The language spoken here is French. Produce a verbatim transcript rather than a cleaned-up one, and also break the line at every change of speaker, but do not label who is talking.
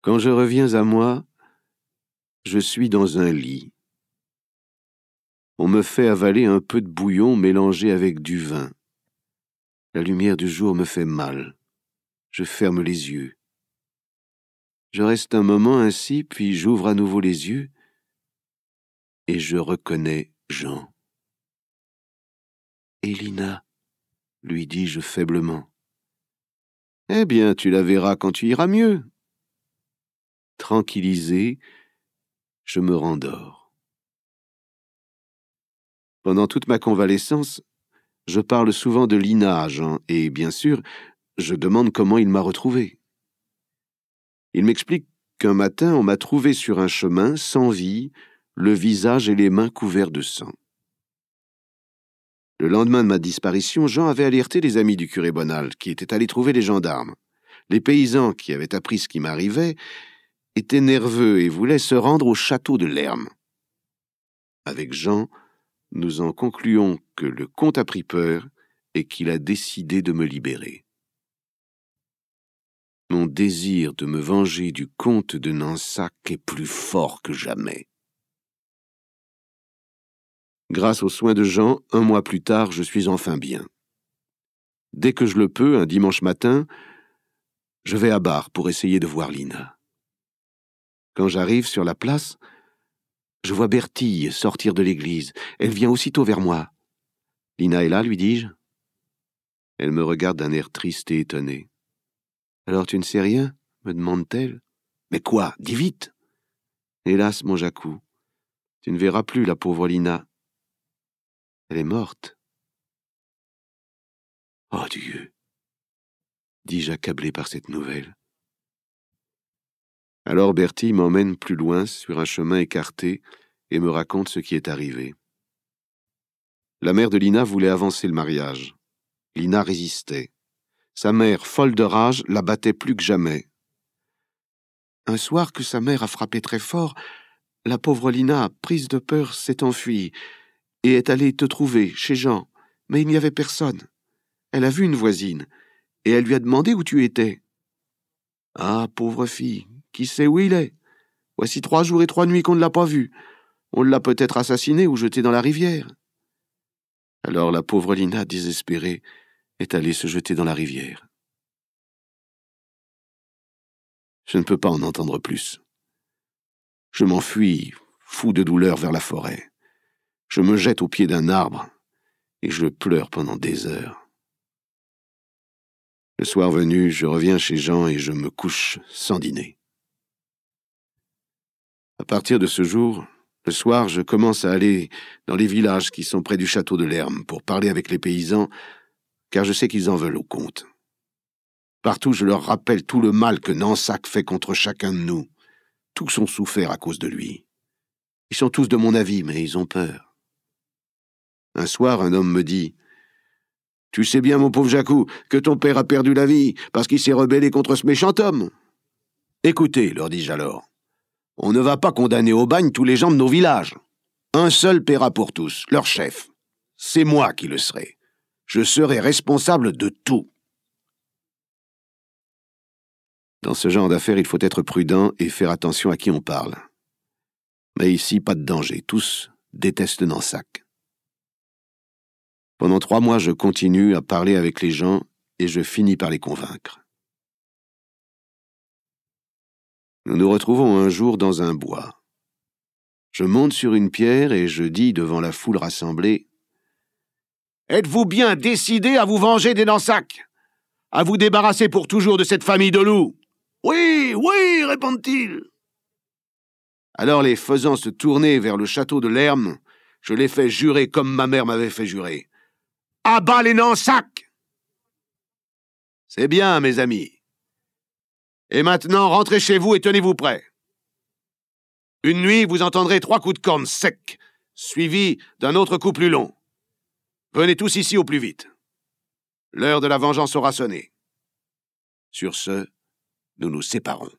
Quand je reviens à moi, je suis dans un lit. On me fait avaler un peu de bouillon mélangé avec du vin. La lumière du jour me fait mal. Je ferme les yeux. Je reste un moment ainsi, puis j'ouvre à nouveau les yeux et je reconnais Jean. « Elina » lui dis-je faiblement. « Eh bien, tu la verras quand tu iras mieux. » Tranquillisé, je me rendors. Pendant toute ma convalescence, je parle souvent de Lina à Jean et, bien sûr, je demande comment il m'a retrouvé. Il m'explique qu'un matin, on m'a trouvé sur un chemin, sans vie, le visage et les mains couverts de sang. Le lendemain de ma disparition, Jean avait alerté les amis du curé Bonald, qui étaient allés trouver les gendarmes. Les paysans, qui avaient appris ce qui m'arrivait, étaient nerveux et voulaient se rendre au château de Lerme. Avec Jean, nous en concluons que le comte a pris peur et qu'il a décidé de me libérer. Mon désir de me venger du comte de Nansac est plus fort que jamais. Grâce aux soins de Jean, un mois plus tard, je suis enfin bien. Dès que je le peux, un dimanche matin, je vais à Bar pour essayer de voir Lina. Quand j'arrive sur la place, je vois Bertille sortir de l'église. Elle vient aussitôt vers moi. « Lina est là, lui dis-je. » Elle me regarde d'un air triste et étonné. « Alors tu ne sais rien ?» me demande-t-elle. « Mais quoi? Dis vite !»« Hélas, mon Jacou, tu ne verras plus la pauvre Lina. Elle est morte. » « Oh Dieu !» dis-je accablé par cette nouvelle. Alors Bertille m'emmène plus loin sur un chemin écarté et me raconte ce qui est arrivé. La mère de Lina voulait avancer le mariage. Lina résistait. Sa mère, folle de rage, la battait plus que jamais. Un soir que sa mère a frappé très fort, la pauvre Lina, prise de peur, s'est enfuie et est allée te trouver chez Jean, mais il n'y avait personne. Elle a vu une voisine et elle lui a demandé où tu étais. « Ah, pauvre fille, qui sait où il est? Voici trois jours et trois nuits qu'on ne l'a pas vu. On l'a peut-être assassiné ou jeté dans la rivière. » Alors la pauvre Lina, désespérée, est allée se jeter dans la rivière. Je ne peux pas en entendre plus. Je m'enfuis, fou de douleur, vers la forêt. Je me jette au pied d'un arbre et je pleure pendant des heures. Le soir venu, je reviens chez Jean et je me couche sans dîner. À partir de ce jour, le soir, je commence à aller dans les villages qui sont près du château de Lerme pour parler avec les paysans, car je sais qu'ils en veulent au comte. Partout, je leur rappelle tout le mal que Nansac fait contre chacun de nous. Tous ont souffert à cause de lui. Ils sont tous de mon avis, mais ils ont peur. Un soir, un homme me dit « Tu sais bien, mon pauvre Jacou, que ton père a perdu la vie parce qu'il s'est rebellé contre ce méchant homme. » « Écoutez, leur dis-je alors, on ne va pas condamner au bagne tous les gens de nos villages. Un seul paiera pour tous, leur chef. C'est moi qui le serai. Je serai responsable de tout. » Dans ce genre d'affaires, il faut être prudent et faire attention à qui on parle. Mais ici, pas de danger. Tous détestent Nansac. Pendant trois mois, je continue à parler avec les gens et je finis par les convaincre. Nous nous retrouvons un jour dans un bois. Je monte sur une pierre et je dis devant la foule rassemblée « Êtes-vous bien décidé à vous venger des Nansac? À vous débarrasser pour toujours de cette famille de loups? »« Oui, oui, répondent-ils. » Alors les faisant se tourner vers le château de Lerme, je les fais jurer comme ma mère m'avait fait jurer. « À bas les Nansac !» C'est bien, mes amis. Et maintenant, rentrez chez vous et tenez-vous prêts. Une nuit, vous entendrez trois coups de corne secs, suivis d'un autre coup plus long. Venez tous ici au plus vite. L'heure de la vengeance aura sonné. Sur ce, nous nous séparons.